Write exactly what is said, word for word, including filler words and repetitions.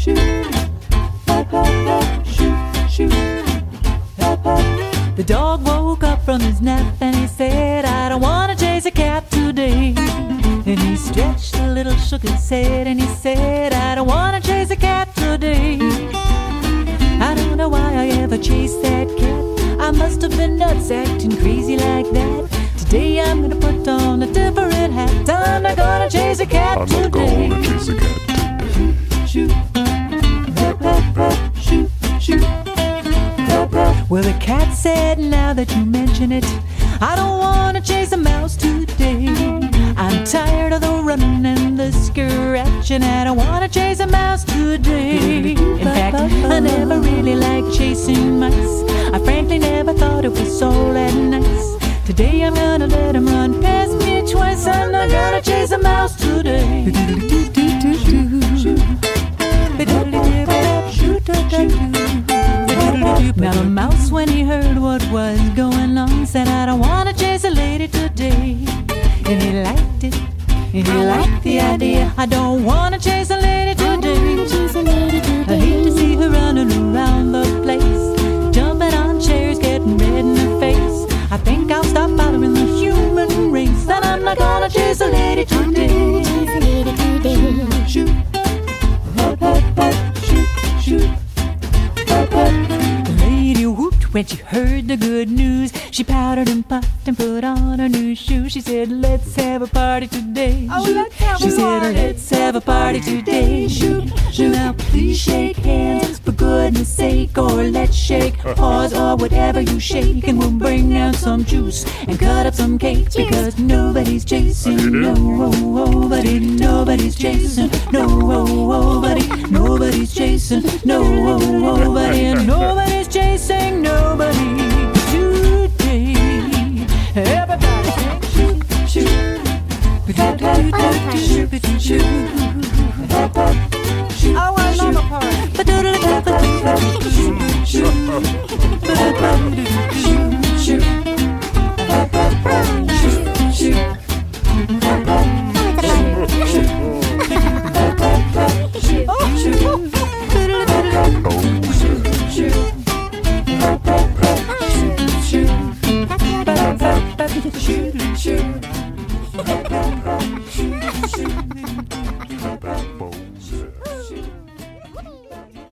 The dog woke up from his nap and he said, I don't wanna chase a cat today. And he stretched a little, shook his head, and he said, I don't wanna chase a cat today. I don't know why I ever chased that cat. I must have been nuts acting crazy like that. Today I'm gonna put on a different hat. I'm not gonna chase a cat I'm today. not gonna chase a cat. Shoot, shoot, shoot. Well, the cat said, now that you mention it, I don't wanna chase a mouse today. I'm tired of the running and the scratching. I don't wanna chase a mouse today. In fact, I never really liked chasing mice. I frankly never thought it was all that nice. Today I'm gonna let him run past me twice. I'm not gonna chase a mouse today. Now the mouse, when he heard what was going on, said, I don't wanna chase a lady today. And he liked it, and he liked the idea. I don't wanna chase a lady today. I hate to see her running around the place, jumping on chairs, getting red in her face. I think I'll stop bothering the human race, and I'm not gonna chase a lady today. Shoot, shoot, shoot. The lady whooped when she heard the good news. She powdered and puffed and put on her new shoes. She said, let's have a party today. Oh, let's have she a said, party. let's have a party today. Shoot, shoot. Now please shake hands for goodness sake, or let's shake, pause, or whatever you shake, and we'll bring out some juice and cut up some cakes, because nobody's chasing, no, nobody, nobody's chasing, no, nobody, nobody's chasing, no, nobody, and nobody's chasing nobody today. Everybody shoot, shoot, shoot, shoot. Oh, I love a party. Shoot, shoot.